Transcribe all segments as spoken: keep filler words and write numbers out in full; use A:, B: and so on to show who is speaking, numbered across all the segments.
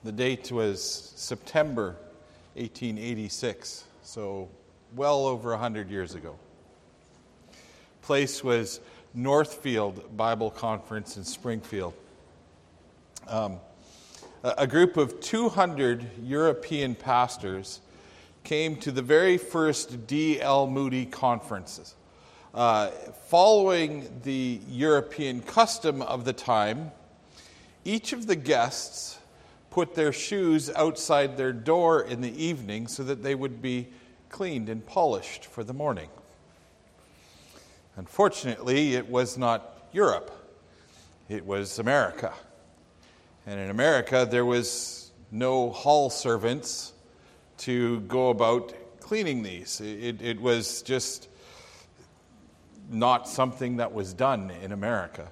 A: The date was September eighteen eighty-six, so well over one hundred years ago. Place was Northfield Bible Conference in Springfield. Um, a group of two hundred European pastors came to the very first D L Moody conferences. Uh, following the European custom of the time, each of the guests put their shoes outside their door in the evening so that they would be cleaned and polished for the morning. Unfortunately, it was not Europe. It was America. And in America, there was no hall servants to go about cleaning these. It, it was just not something that was done in America.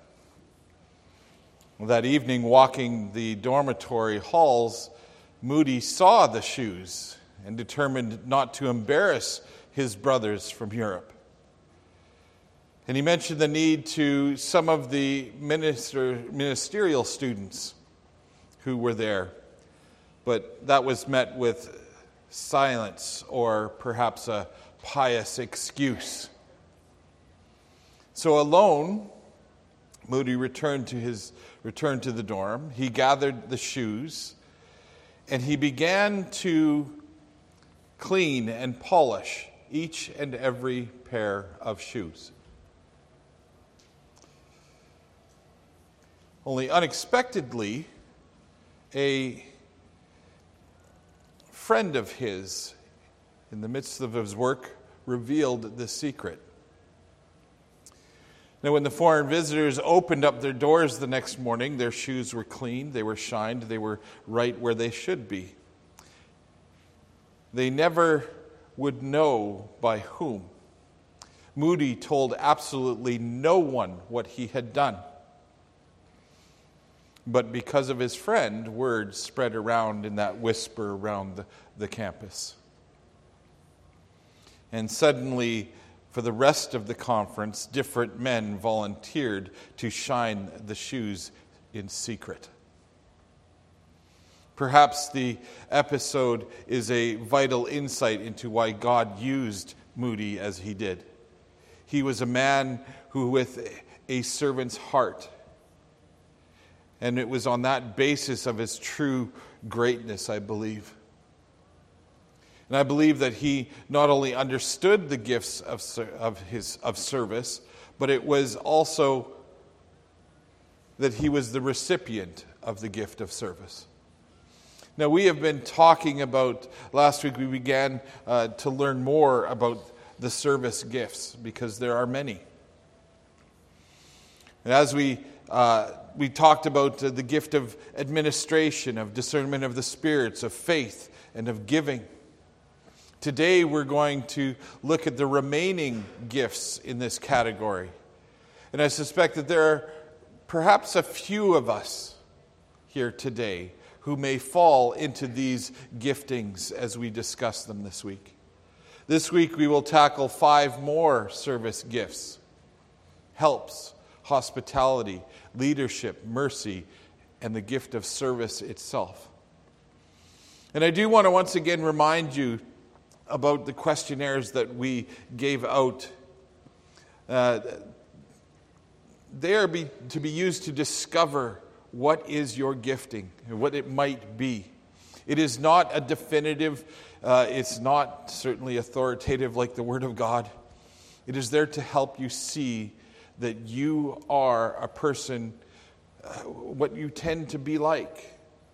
A: That evening, walking the dormitory halls, Moody saw the shoes and determined not to embarrass his brothers from Europe. And he mentioned the need to some of the minister, ministerial students who were there. But that was met with silence or perhaps a pious excuse. So alone, Moody returned to his returned to the dorm. He gathered the shoes, and he began to clean and polish each and every pair of shoes. Only unexpectedly, a friend of his, in the midst of his work, revealed the secret. Now, when the foreign visitors opened up their doors the next morning, their shoes were cleaned, they were shined, they were right where they should be. They never would know by whom. Moody told absolutely no one what he had done. But because of his friend, word spread around in that whisper around the, the campus. And suddenly, for the rest of the conference, different men volunteered to shine the shoes in secret. Perhaps the episode is a vital insight into why God used Moody as he did. He was a man who, with a servant's heart, and it was on that basis of his true greatness, I believe. And I believe that he not only understood the gifts of, of his of service, but it was also that he was the recipient of the gift of service. Now, we have been talking about, last week we began uh, to learn more about the service gifts, because there are many. And as we uh, we talked about uh, the gift of administration, of discernment of the spirits, of faith, and of giving. Today we're going to look at the remaining gifts in this category. And I suspect that there are perhaps a few of us here today who may fall into these giftings as we discuss them this week. This week we will tackle five more service gifts: helps, hospitality, leadership, mercy, and the gift of service itself. And I do want to once again remind you about the questionnaires that we gave out. Uh, they are be, to be used to discover what is your gifting and what it might be. It is not a definitive, uh, it's not certainly authoritative like the Word of God. It is there to help you see that you are a person, uh, what you tend to be like.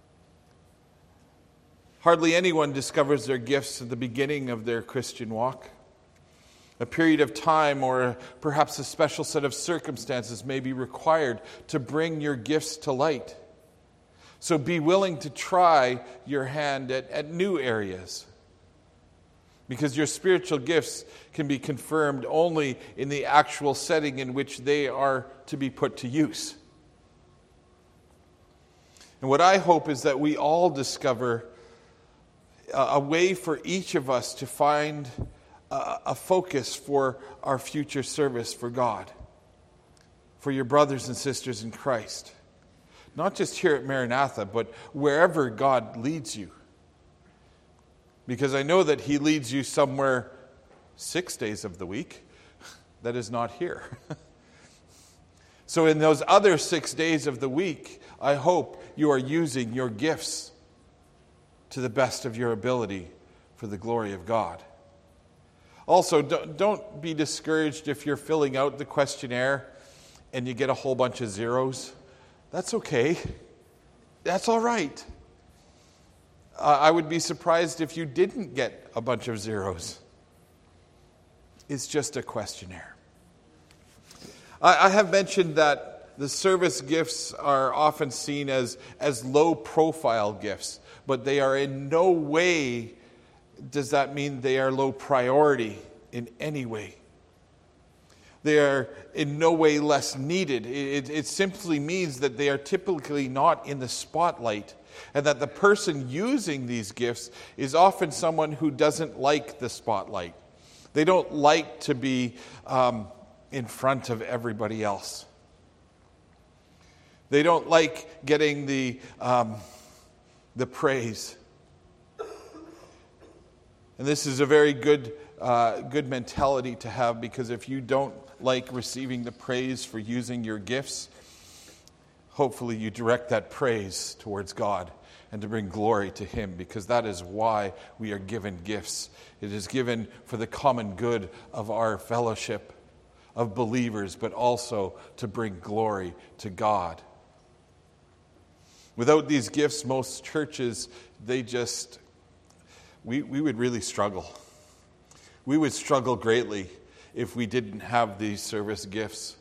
A: Hardly anyone discovers their gifts at the beginning of their Christian walk. A period of time or perhaps a special set of circumstances may be required to bring your gifts to light. So be willing to try your hand at, at new areas, because your spiritual gifts can be confirmed only in the actual setting in which they are to be put to use. And what I hope is that we all discover a way for each of us to find a focus for our future service for God, for your brothers and sisters in Christ, Not just here at Maranatha, but wherever God leads you. Because I know that he leads you somewhere six days of the week that is not here. So in those other six days of the week, I hope you are using your gifts to the best of your ability for the glory of God. Also, don't be discouraged if you're filling out the questionnaire and you get a whole bunch of zeros. That's okay. That's all right. Uh, I would be surprised if you didn't get a bunch of zeros. It's just a questionnaire. I, I have mentioned that the service gifts are often seen as, as low-profile gifts, but they are in no way, does that mean they are low priority in any way. They are in no way less needed. It, it simply means that they are typically not in the spotlight, and that the person using these gifts is often someone who doesn't like the spotlight. They don't like to be um, in front of everybody else. They don't like getting the um, the praise. And this is a very good uh, good mentality to have, because if you don't like receiving the praise for using your gifts, hopefully you direct that praise towards God and to bring glory to Him, because that is why we are given gifts. It is given for the common good of our fellowship of believers, but also to bring glory to God. Without these gifts, most churches, they just, we, we would really struggle. We would struggle greatly if we didn't have these service gifts.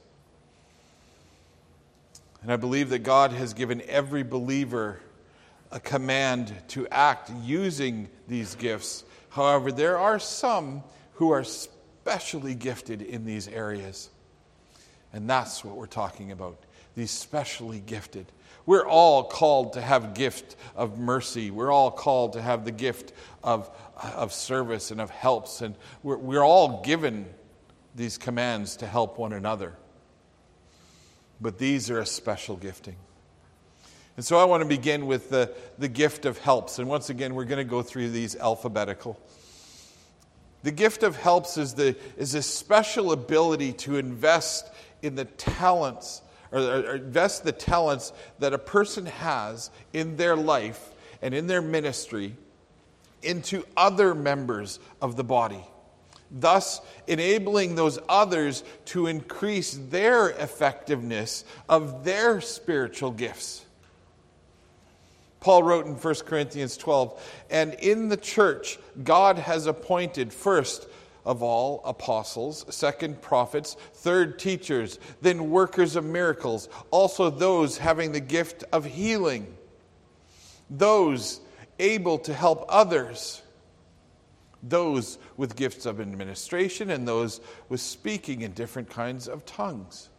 A: And I believe that God has given every believer a command to act using these gifts. However, there are some who are specially gifted in these areas. And that's what we're talking about, these specially gifted. We're all called to have gift of mercy. We're all called to have the gift of, of service and of helps. And we're, we're all given these commands to help one another. But these are a special gifting. And so I want to begin with the, the gift of helps. And once again, we're going to go through these alphabetical. The gift of helps is, the, is a special ability to invest in the talents, or, or invest the talents that a person has in their life and in their ministry into other members of the body, thus enabling those others to increase their effectiveness of their spiritual gifts. Paul wrote in First Corinthians twelve, "And in the church God has appointed first of all apostles, second prophets, third teachers, then workers of miracles, also those having the gift of healing, those able to help others, those with gifts of administration, and those with speaking in different kinds of tongues.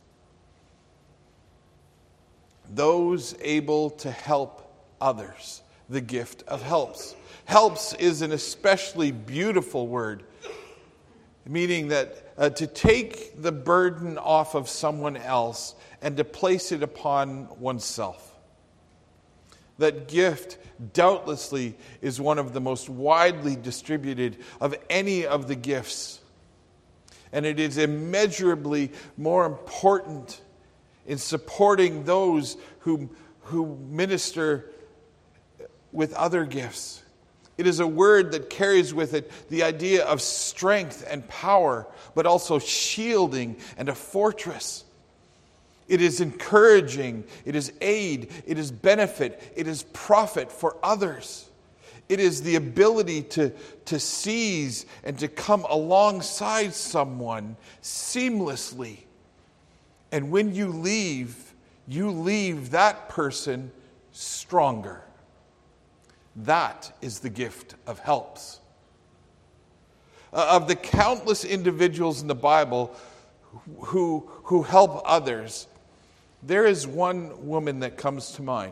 A: Those able to help others, the gift of helps." Helps is an especially beautiful word, meaning that uh, to take the burden off of someone else and to place it upon oneself. That gift doubtlessly is one of the most widely distributed of any of the gifts. And it is immeasurably more important in supporting those who, who minister with other gifts. It is a word that carries with it the idea of strength and power, but also shielding and a fortress. It is encouraging, it is aid, it is benefit, it is profit for others. It is the ability to, to seize and to come alongside someone seamlessly. And when you leave, you leave that person stronger. That is the gift of helps. Uh, of the countless individuals in the Bible who, who help others, there is one woman that comes to mind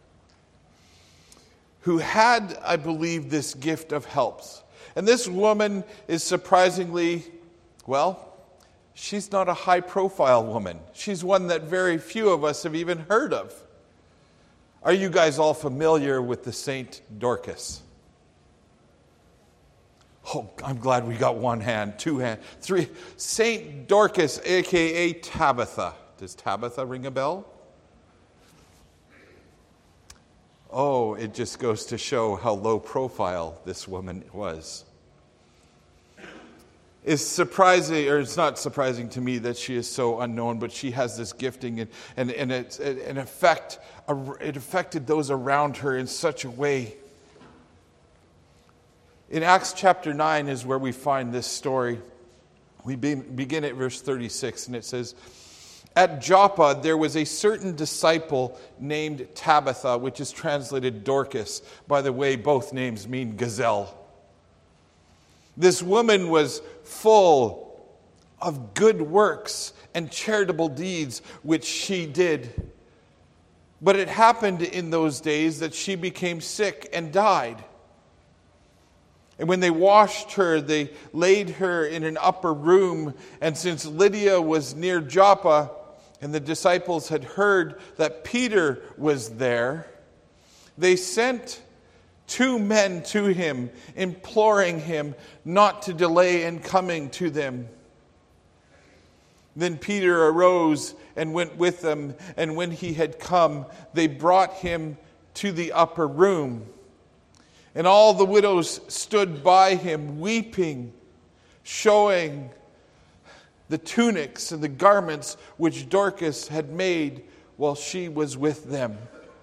A: who had, I believe, this gift of helps. And this woman is surprisingly, well, she's not a high-profile woman. She's one that very few of us have even heard of. Are you guys all familiar with the Saint Dorcas? Oh, I'm glad we got one hand, two hand, three. Saint Dorcas, a k a. Tabitha. Does Tabitha ring a bell? Oh, it just goes to show how low profile this woman was. It's surprising, or it's not surprising to me that she is so unknown, but she has this gifting, and, and, and it's an effect, it affected those around her in such a way. In Acts chapter nine is where we find this story. We begin at verse thirty-six, and it says, "At Joppa there was a certain disciple named Tabitha," which is translated Dorcas. By the way, both names mean gazelle. "This woman was full of good works and charitable deeds which she did. But it happened in those days that she became sick and died. And when they washed her, they laid her in an upper room. And since Lydia was near Joppa, and the disciples had heard that Peter was there, they sent two men to him, imploring him not to delay in coming to them. Then Peter arose and went with them, and when he had come, they brought him to the upper room. And all the widows stood by him, weeping, showing the tunics and the garments which Dorcas had made while she was with them."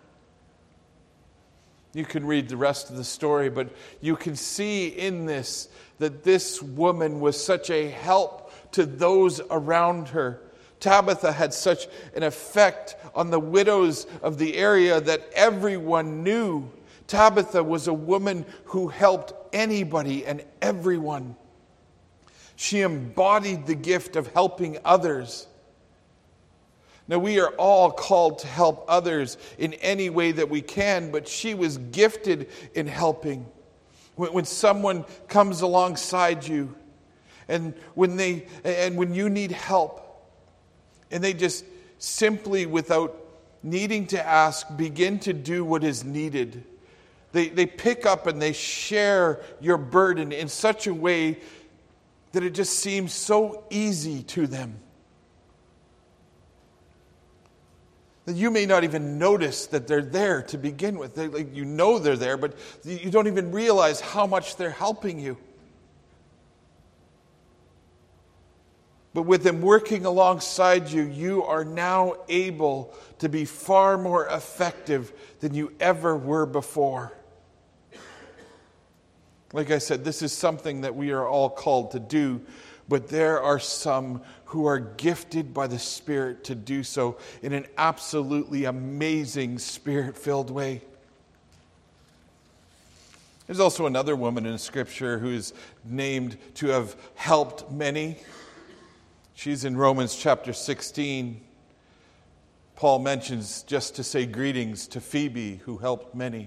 A: You can read the rest of the story, but you can see in this that this woman was such a help to those around her. Tabitha had such an effect on the widows of the area that everyone knew. Tabitha was a woman who helped anybody and everyone. She embodied the gift of helping others. Now, we are all called to help others in any way that we can, but she was gifted in helping. When, when someone comes alongside you, and when they and when you need help, and they just simply, without needing to ask, begin to do what is needed. They, they pick up and they share your burden in such a way that it just seems so easy to them. That you may not even notice that they're there to begin with. They, like, you know they're there, but you don't even realize how much they're helping you. But with them working alongside you, you are now able to be far more effective than you ever were before. Like I said, this is something that we are all called to do, but there are some who are gifted by the Spirit to do so in an absolutely amazing Spirit-filled way. There's also another woman in Scripture who is named to have helped many. She's in Romans chapter sixteen. Paul mentions just to say greetings to Phoebe, who helped many.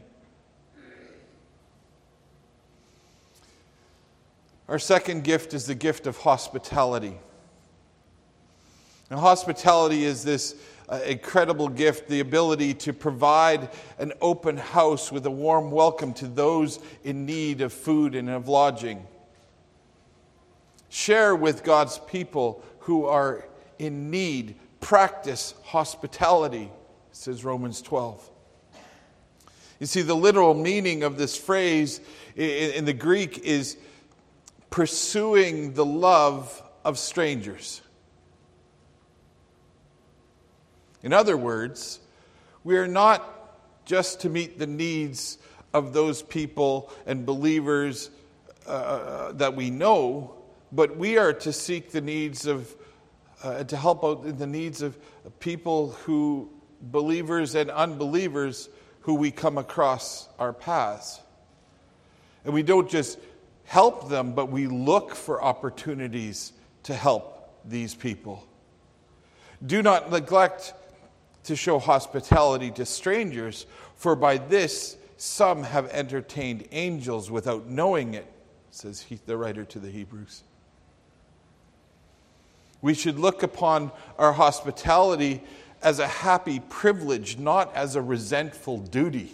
A: Our second gift is the gift of hospitality. Now, hospitality is this uh, incredible gift, the ability to provide an open house with a warm welcome to those in need of food and of lodging. Share with God's people who are in need. Practice hospitality, says Romans twelve. You see, the literal meaning of this phrase in the Greek is pursuing the love of strangers. In other words, we are not just to meet the needs of those people and believers uh, that we know, but we are to seek the needs of, uh, to help out in the needs of people who, believers and unbelievers, who we come across our paths. And we don't just help them, but we look for opportunities to help these people. Do not neglect to show hospitality to strangers, for by this some have entertained angels without knowing it, says he, the writer to the Hebrews. We should look upon our hospitality as a happy privilege, not as a resentful duty.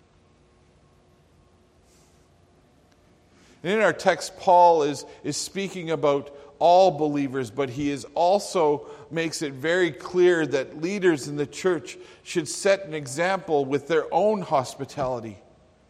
A: And in our text, Paul is, is speaking about all believers, but he is also makes it very clear that leaders in the church should set an example with their own hospitality.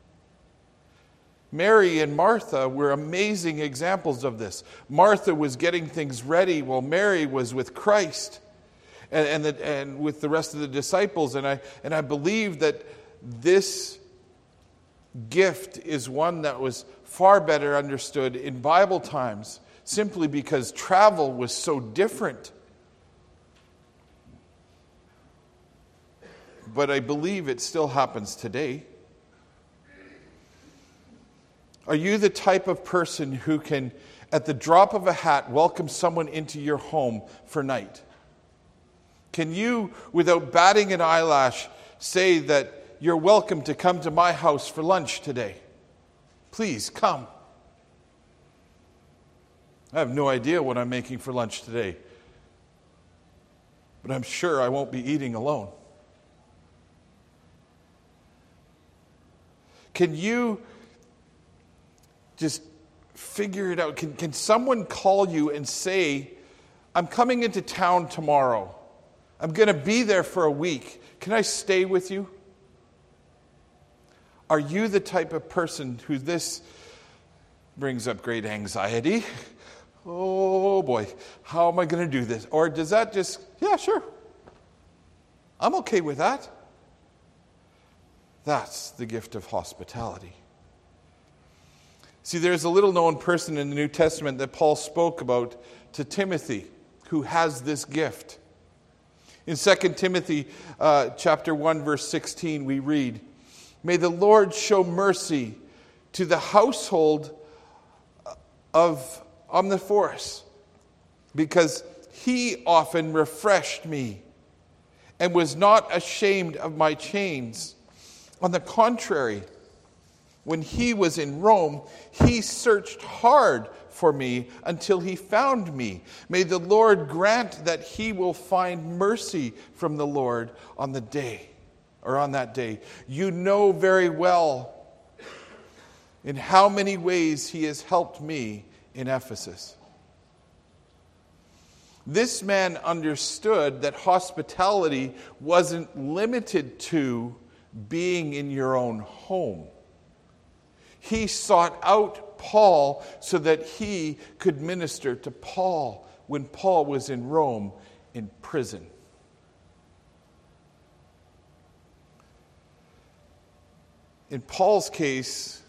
A: Mary and Martha were amazing examples of this. Martha was getting things ready while Mary was with Christ and, and, the, and with the rest of the disciples. And I, and I believe that this gift is one that was far better understood in Bible times, simply because travel was so different. But I believe it still happens today. Are you the type of person who can, at the drop of a hat, welcome someone into your home for night? Can you, without batting an eyelash, say that you're welcome to come to my house for lunch today? Please come. I have no idea what I'm making for lunch today, but I'm sure I won't be eating alone. Can you just figure it out? Can, can someone call you and say, I'm coming into town tomorrow. I'm going to be there for a week. Can I stay with you? Are you the type of person who this brings up great anxiety? Oh boy, how am I going to do this? Or does that just, yeah, sure. I'm okay with that. That's the gift of hospitality. See, there's a little-known person in the New Testament that Paul spoke about to Timothy who has this gift. In Second Timothy uh, chapter one, verse sixteen, we read, "May the Lord show mercy to the household of Onesiphorus, because he often refreshed me and was not ashamed of my chains. On the contrary, when he was in Rome, he searched hard for me until he found me. May the Lord grant that he will find mercy from the Lord on the day, or on that day. You know very well in how many ways he has helped me in Ephesus." This man understood that hospitality wasn't limited to being in your own home. He sought out Paul so that he could minister to Paul when Paul was in Rome in prison. In Paul's case,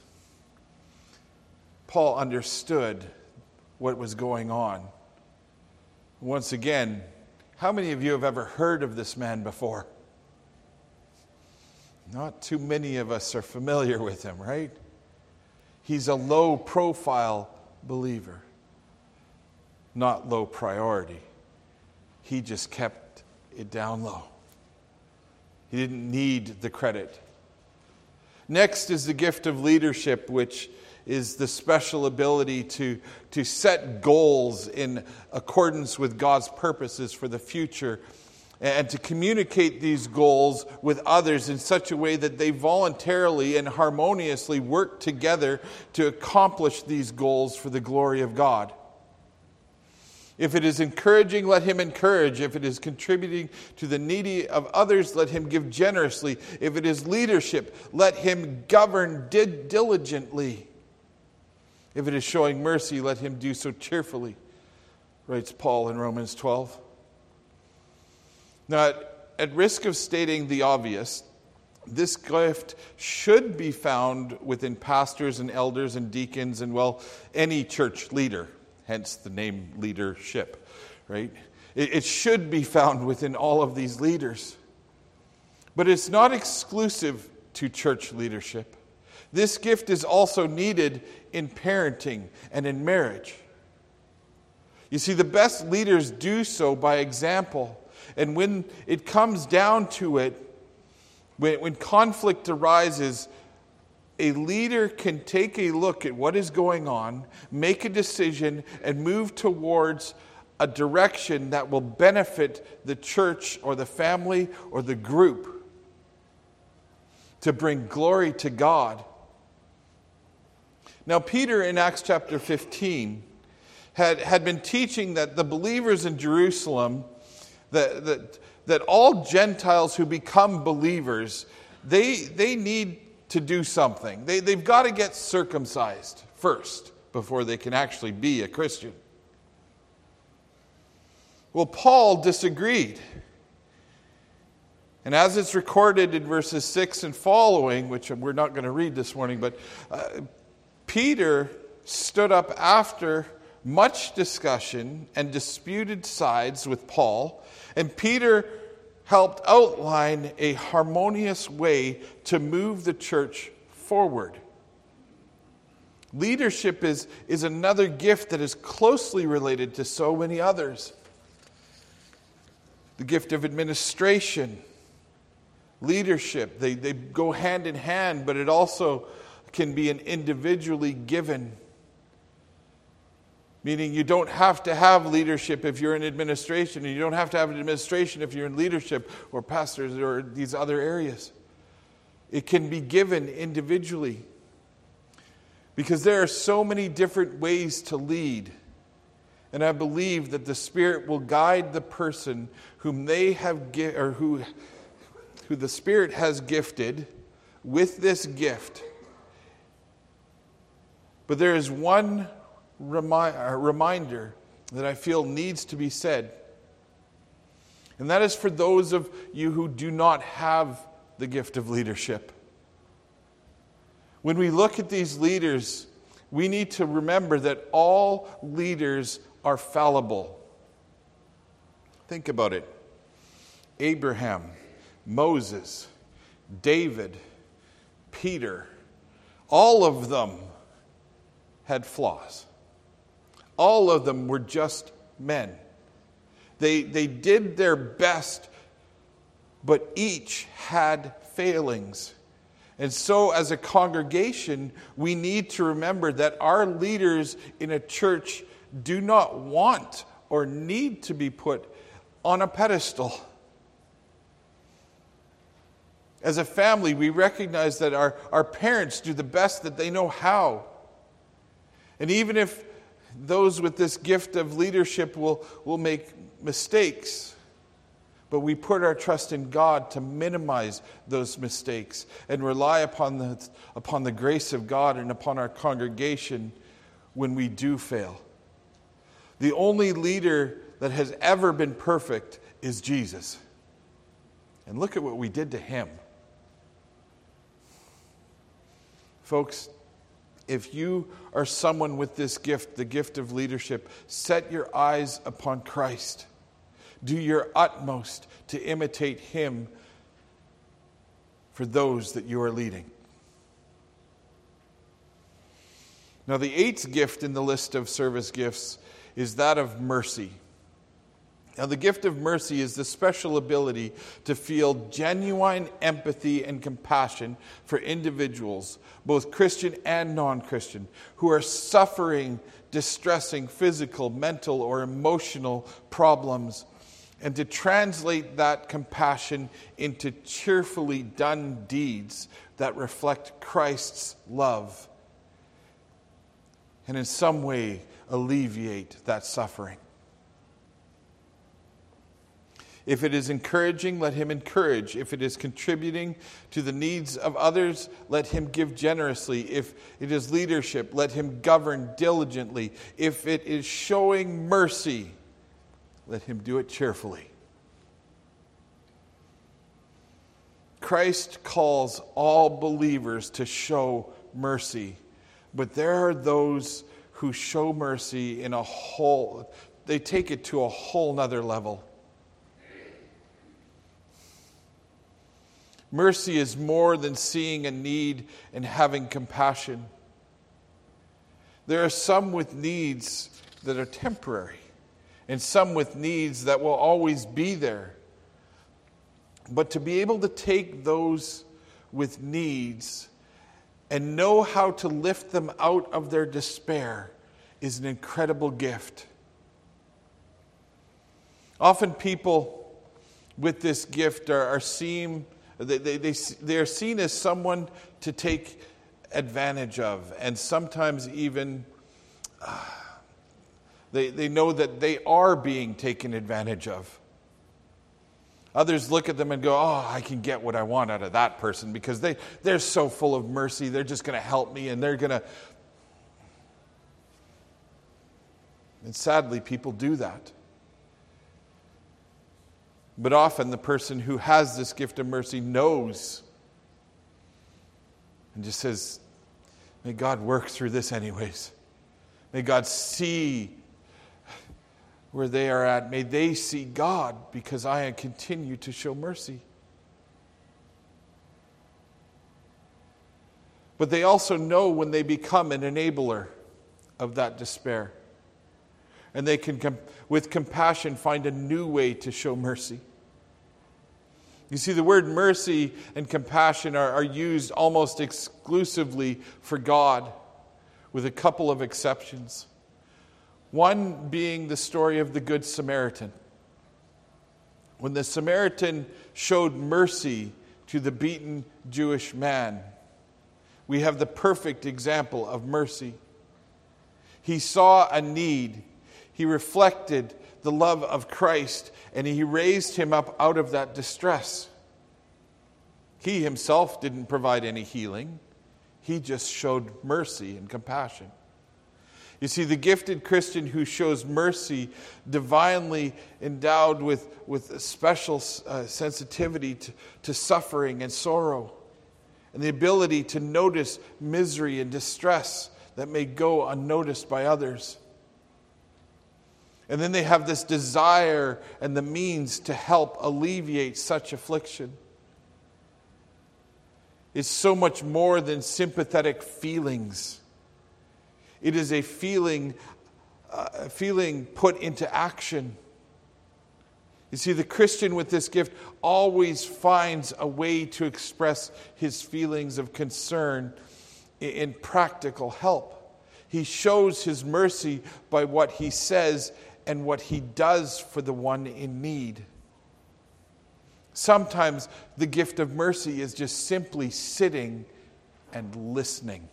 A: Paul understood what was going on. Once again, how many of you have ever heard of this man before? Not too many of us are familiar with him, right? He's a low-profile believer, not low priority. He just kept it down low. He didn't need the credit. Next is the gift of leadership, which is the special ability to, to set goals in accordance with God's purposes for the future, and to communicate these goals with others in such a way that they voluntarily and harmoniously work together to accomplish these goals for the glory of God. If it is encouraging, let him encourage. If it is contributing to the needy of others, let him give generously. If it is leadership, let him govern diligently. If it is showing mercy, let him do so cheerfully, writes Paul in Romans twelve. Now, at, at risk of stating the obvious, this gift should be found within pastors and elders and deacons and, well, any church leader, hence the name leadership, right? It, it should be found within all of these leaders. But it's not exclusive to church leadership. This gift is also needed in parenting and in marriage. You see, the best leaders do so by example. And when it comes down to it, when, when conflict arises, a leader can take a look at what is going on, make a decision, and move towards a direction that will benefit the church or the family or the group, to bring glory to God. Now, Peter in Acts chapter fifteen had, had been teaching that the believers in Jerusalem, that, that, that all Gentiles who become believers, they, they need to do something. They, they've got to get circumcised first before they can actually be a Christian. Well, Paul disagreed. And as it's recorded in verses six and following, which we're not going to read this morning, but uh, Peter stood up after much discussion and disputed sides with Paul, and Peter helped outline a harmonious way to move the church forward. Leadership is, is another gift that is closely related to so many others. The gift of administration, leadership, they, they go hand in hand, but it also can be an individually given. Meaning you don't have to have leadership if you're in administration, and you don't have to have an administration if you're in leadership or pastors or these other areas. It can be given individually. Because there are so many different ways to lead. And I believe that the Spirit will guide the person whom they have gi- or who, who the Spirit has gifted with this gift. But there is one remi- reminder that I feel needs to be said. And that is for those of you who do not have the gift of leadership. When we look at these leaders, we need to remember that all leaders are fallible. Think about it. Abraham, Moses, David, Peter, all of them had flaws. All of them were just men. They, they did their best, but each had failings. And so as a congregation, we need to remember that our leaders in a church do not want or need to be put on a pedestal. As a family, we recognize that our, our parents do the best that they know how. And even if those with this gift of leadership will, will make mistakes, but we put our trust in God to minimize those mistakes and rely upon the, upon the grace of God and upon our congregation when we do fail. The only leader that has ever been perfect is Jesus. And look at what we did to him. Folks, if you are someone with this gift, the gift of leadership, set your eyes upon Christ. Do your utmost to imitate him for those that you are leading. Now, the eighth gift in the list of service gifts is that of mercy. Now, the gift of mercy is the special ability to feel genuine empathy and compassion for individuals, both Christian and non-Christian, who are suffering distressing physical, mental, or emotional problems, and to translate that compassion into cheerfully done deeds that reflect Christ's love, and in some way alleviate that suffering. If it is encouraging, let him encourage. If it is contributing to the needs of others, let him give generously. If it is leadership, let him govern diligently. If it is showing mercy, let him do it cheerfully. Christ calls all believers to show mercy, but there are those who show mercy in a whole, they take it to a whole nother level. Mercy is more than seeing a need and having compassion. There are some with needs that are temporary, and some with needs that will always be there. But to be able to take those with needs and know how to lift them out of their despair is an incredible gift. Often people with this gift are, are seen, they, they, they, they are seen as someone to take advantage of, and sometimes even uh, they, they know that they are being taken advantage of. Others look at them and go, oh, I can get what I want out of that person because they, they're so full of mercy. They're just going to help me and they're going to... And sadly, people do that. But often the person who has this gift of mercy knows and just says, may God work through this anyways. May God see where they are at. May they see God because I continue to show mercy. But they also know when they become an enabler of that despair. And they can, with compassion, find a new way to show mercy. You see, the word mercy and compassion are, are used almost exclusively for God, with a couple of exceptions. One being the story of the Good Samaritan. When the Samaritan showed mercy to the beaten Jewish man, we have the perfect example of mercy. He saw a need. He reflected the love of Christ, and he raised him up out of that distress. He himself didn't provide any healing. He just showed mercy and compassion. You see, the gifted Christian who shows mercy, divinely endowed with, with a special uh, sensitivity to, to suffering and sorrow, and the ability to notice misery and distress that may go unnoticed by others. And then they have this desire and the means to help alleviate such affliction. It's so much more than sympathetic feelings. It is a feeling, uh, a feeling put into action. You see, the Christian with this gift always finds a way to express his feelings of concern in, in practical help. He shows his mercy by what he says and what he does for the one in need. Sometimes the gift of mercy is just simply sitting and listening.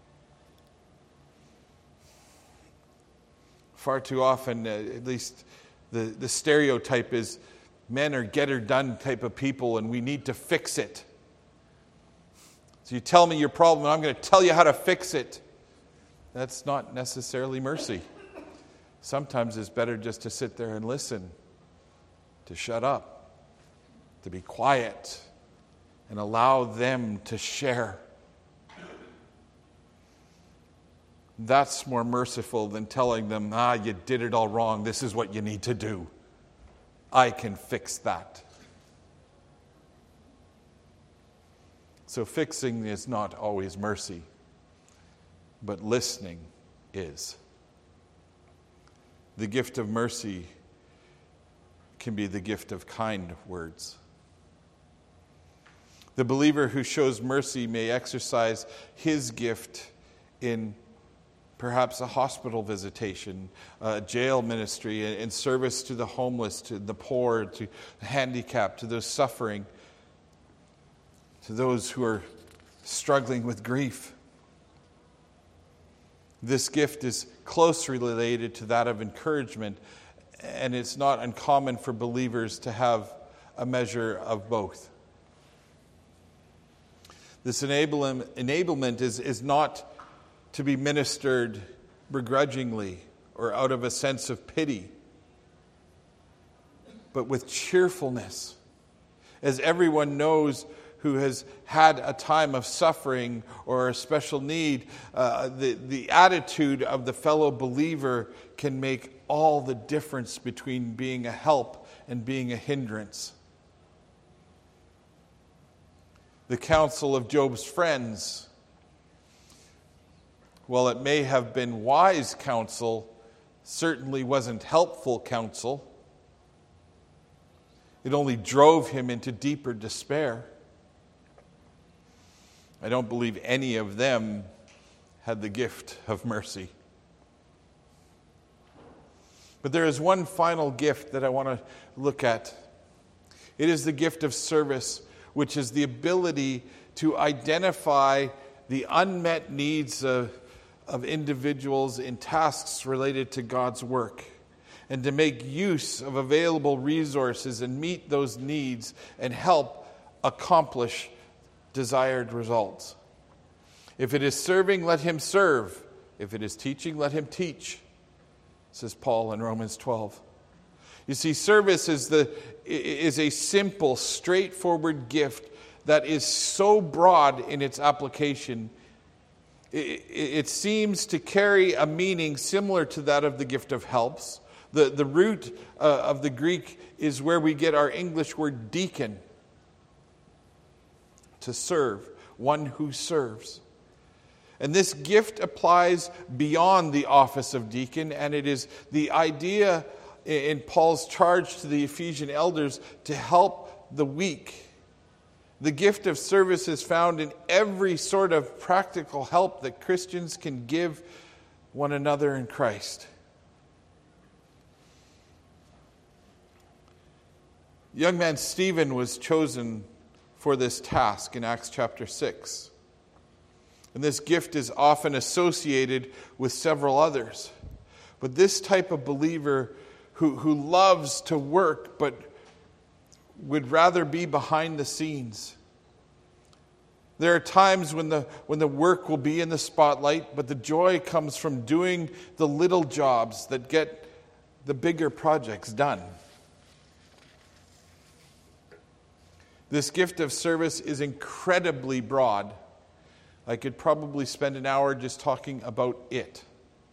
A: Far too often, uh, at least the, the stereotype is men are get-her-done type of people and we need to fix it. So you tell me your problem and I'm going to tell you how to fix it. That's not necessarily mercy. Sometimes it's better just to sit there and listen, to shut up, to be quiet, and allow them to share. That's more merciful than telling them, ah, you did it all wrong. This is what you need to do. I can fix that. So fixing is not always mercy, but listening is. The gift of mercy can be the gift of kind words. The believer who shows mercy may exercise his gift in perhaps a hospital visitation, a jail ministry, in service to the homeless, to the poor, to the handicapped, to those suffering, to those who are struggling with grief. This gift is closely related to that of encouragement, and it's not uncommon for believers to have a measure of both. This enablement is, is not to be ministered begrudgingly or out of a sense of pity, but with cheerfulness. As everyone knows who has had a time of suffering or a special need, uh, the, the attitude of the fellow believer can make all the difference between being a help and being a hindrance. The counsel of Job's friends, while it may have been wise counsel, certainly wasn't helpful counsel. It only drove him into deeper despair. I don't believe any of them had the gift of mercy. But there is one final gift that I want to look at. It is the gift of service, which is the ability to identify the unmet needs of, of individuals in tasks related to God's work, and to make use of available resources and meet those needs and help accomplish desired results. If it is serving, let him serve. If it is teaching, let him teach, says Paul in Romans twelve. You see, service is the is a simple, straightforward gift that is so broad in its application. It, it seems to carry a meaning similar to that of the gift of helps. The, the root uh, of the Greek is where we get our English word deacon, to serve, one who serves. And this gift applies beyond the office of deacon, and it is the idea in Paul's charge to the Ephesian elders to help the weak. The gift of service is found in every sort of practical help that Christians can give one another in Christ. Young man Stephen was chosen for this task in Acts chapter six. And this gift is often associated with several others. But this type of believer who, who loves to work but would rather be behind the scenes. There are times when the, when the work will be in the spotlight, but the joy comes from doing the little jobs that get the bigger projects done. This gift of service is incredibly broad. I could probably spend an hour just talking about it.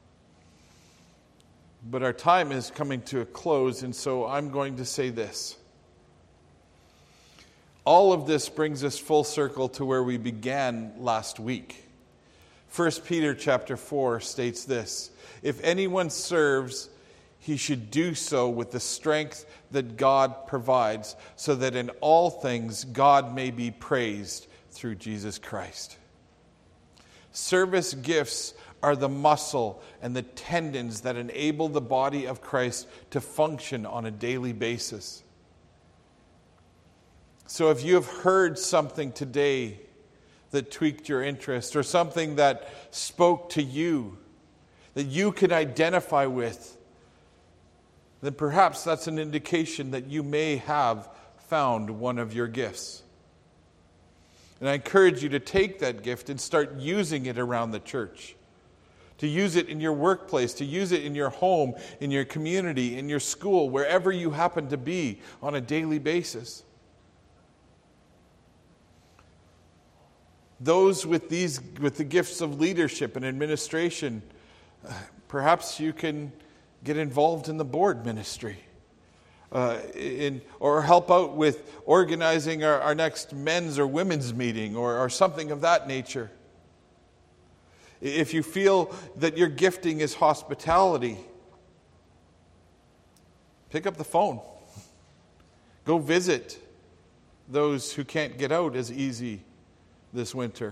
A: But our time is coming to a close, and so I'm going to say this. All of this brings us full circle to where we began last week. First Peter chapter four states this: if anyone serves, he should do so with the strength that God provides, so that in all things God may be praised through Jesus Christ. Service gifts are the muscle and the tendons that enable the body of Christ to function on a daily basis. So if you have heard something today that tweaked your interest, or something that spoke to you, that you can identify with, then perhaps that's an indication that you may have found one of your gifts. And I encourage you to take that gift and start using it around the church. To use it in your workplace, to use it in your home, in your community, in your school, wherever you happen to be on a daily basis. Those with these, with the gifts of leadership and administration, perhaps you can get involved in the board ministry. Uh, in, or help out with organizing our, our next men's or women's meeting, or, or something of that nature. If you feel that your gifting is hospitality, pick up the phone. Go visit those who can't get out as easy this winter.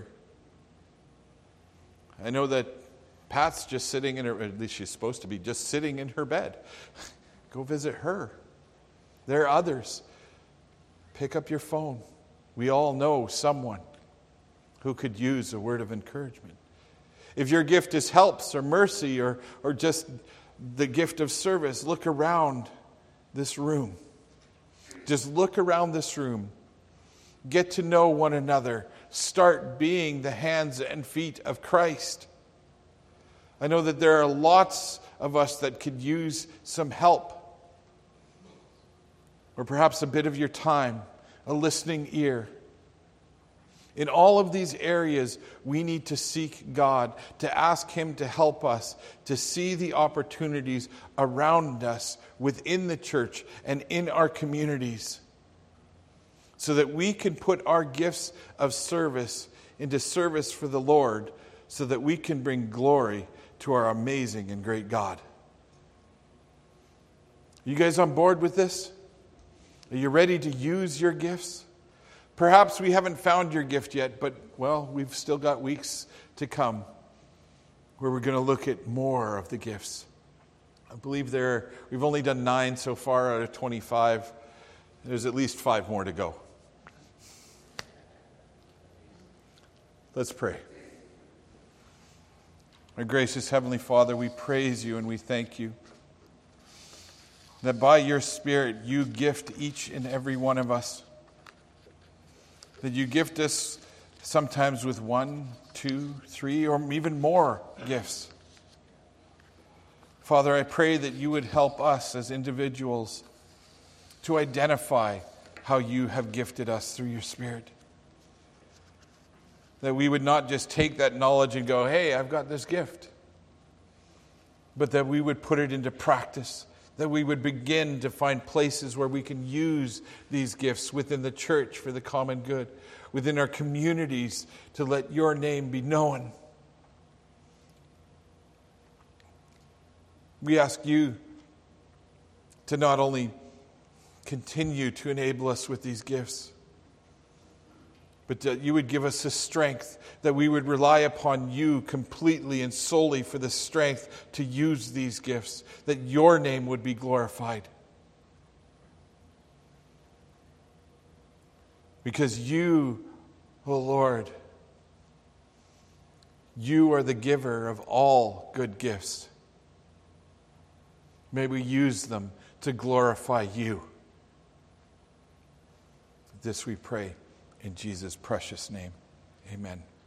A: I know that Pat's just sitting in her, at least she's supposed to be, just sitting in her bed. Go visit her. There are others. Pick up your phone. We all know someone who could use a word of encouragement. If your gift is helps or mercy, or, or just the gift of service, look around this room. Just look around this room. Get to know one another. Start being the hands and feet of Christ. I know that there are lots of us that could use some help. Or perhaps a bit of your time, a listening ear. In all of these areas, we need to seek God, to ask Him to help us, to see the opportunities around us within the church and in our communities, so that we can put our gifts of service into service for the Lord, so that we can bring glory to our amazing and great God. You guys on board with this? Are you ready to use your gifts? Perhaps we haven't found your gift yet, but, well, we've still got weeks to come where we're going to look at more of the gifts. I believe there, we've only done nine so far out of twenty-five. There's at least five more to go. Let's pray. Our gracious Heavenly Father, we praise you and we thank you that by your Spirit you gift each and every one of us. That you gift us sometimes with one, two, three, or even more gifts. Father, I pray that you would help us as individuals to identify how you have gifted us through your Spirit. That we would not just take that knowledge and go, hey, I've got this gift. But that we would put it into practice. That we would begin to find places where we can use these gifts within the church for the common good, within our communities to let your name be known. We ask you to not only continue to enable us with these gifts, but that you would give us the strength, that we would rely upon you completely and solely for the strength to use these gifts, that your name would be glorified. Because you, O Lord, you are the giver of all good gifts. May we use them to glorify you. This we pray in Jesus' precious name. Amen.